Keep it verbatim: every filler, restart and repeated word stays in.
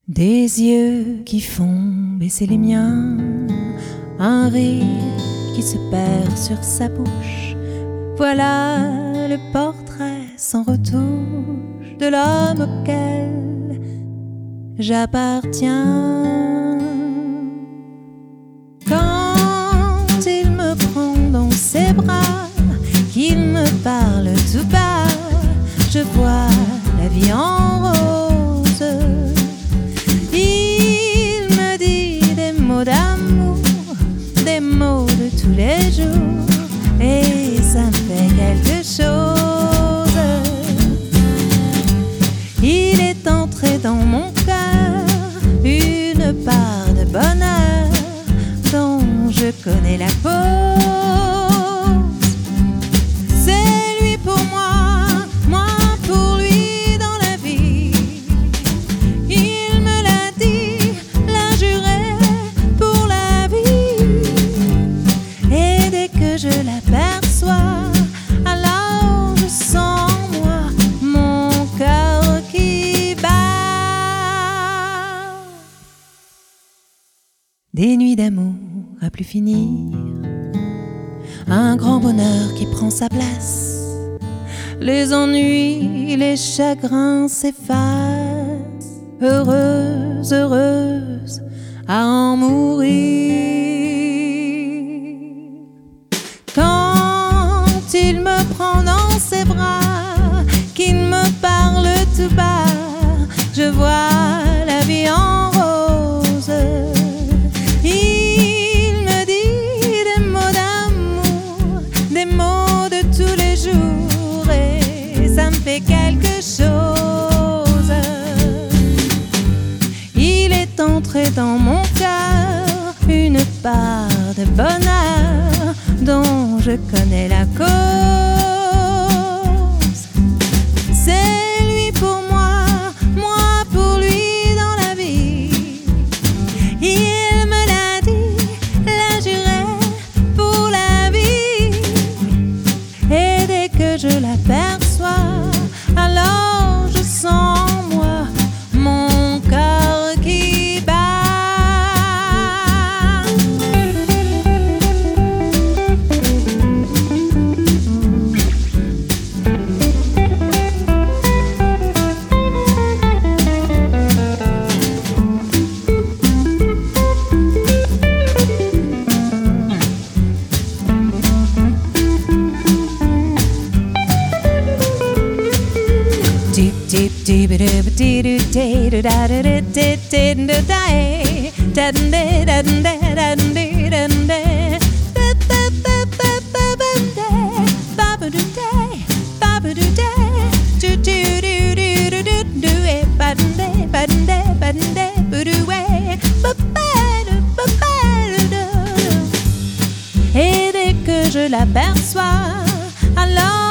Des yeux qui font baisser les miens, un rire qui se perd sur sa bouche. Voilà le portrait sans retouche de l'homme auquel j'appartiens. Quand il me prend dans ses bras, qu'il me parle tout bas, je vois la vie en rose. Il me dit des mots d'amour, des mots de tous les jours, et ça me fait quelque chose. Il est entré dans mon cœur une part de bonheur dont je connais la cause. C'est lui pour moi, moi pour lui dans la vie. Il me l'a dit, l'a juré pour la vie. Et dès que je l'aperçois, alors je sens moi mon cœur qui bat. Des nuits d'amour à plus finir, un grand bonheur qui prend sa place. Les ennuis, les chagrins s'effacent. Heureuse, heureuse à en mourir. Quand il me prend dans ses bras, qu'il me parle tout bas, je vois la vie en rose. Il me dit des mots d'amour, des mots de tous les jours, et ça me fait quelque chose. Il est entré dans mon cœur une part de bonheur dont je connais la cause. C'est lui pour moi, moi pour lui dans la vie. Il me l'a dit, l'a juré pour la vie. Et dès que je l'aperçois, alors je sens moi mon cœur qui bat. Deep deep deep deep deep deep da da da da da da da da et dès que je l'aperçois, alors